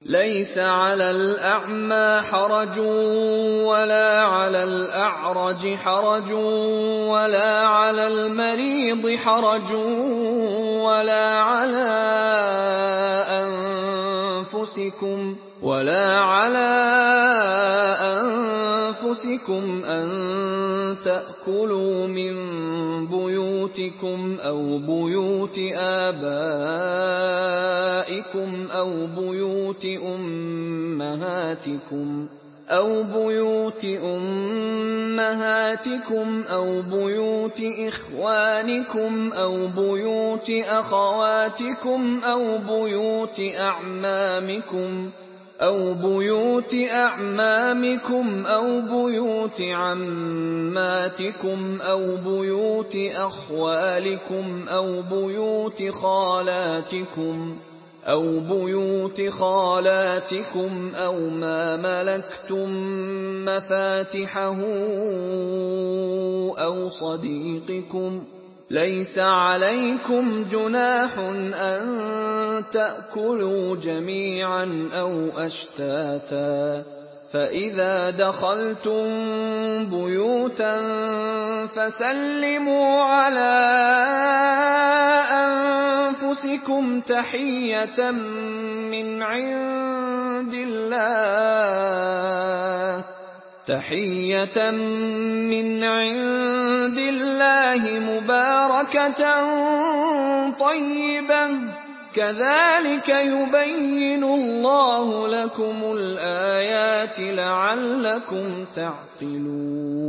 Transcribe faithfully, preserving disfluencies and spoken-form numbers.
لَيْسَ عَلَى الْأَعْمَىٰ حَرَجٌ وَلَا عَلَى الْأَعْرَجِ حَرَجٌ وَلَا عَلَى الْمَرِيضِ حَرَجٌ وَلَا عَلَىٰ أَنفُسِكُمْ وَلَا عَلَىٰ أَنفُسِكُمْ أَن تَأْكُلُوا مِن بُيُوتِكُمْ أَوْ بُيُوتِ آبَائِكُمْ أَوْ بُيُوتِ أُمَّهَاتِكُمْ أَوْ بُيُوتِ أُمَّهَاتِكُمْ أَوْ بُيُوتِ إِخْوَانِكُمْ أَوْ بُيُوتِ أَخَوَاتِكُمْ أَوْ بُيُوتِ أَعْمَامِكُمْ أَوْ بُيُوتِ أَعْمَامِكُمْ أَوْ بُيُوتِ عَمَّاتِكُمْ أَوْ بُيُوتِ أَخْوَالِكُمْ أَوْ بُيُوتِ خَالَاتِكُمْ أَوْ بُيُوتِ خَالَاتِكُمْ أَوْ مَا مَلَكْتُم مَّفَاتِحَهُ أَوْ صَدِيقِكُمْ ۚ لَيْسَ عَلَيْكُمْ جُنَاحٌ أَن تَأْكُلُوا جَمِيعًا أَوْ أَشْتَاتًا ۚ فَإِذَا دَخَلْتُم بُيُوتًا فَسَلِّمُوا عَلَىٰ أَنفُسِكُمْ تَحِيَّةً مِّنْ عِندِ اللَّهِ تَحِيَّةً مِّنْ عِندِ اللَّهِ مُبَارَكَةً طَيِّبَةً ۚ كَذَٰلِكَ يُبَيِّنُ اللَّهُ لَكُمُ الْآيَاتِ لَعَلَّكُمْ تَعْقِلُونَ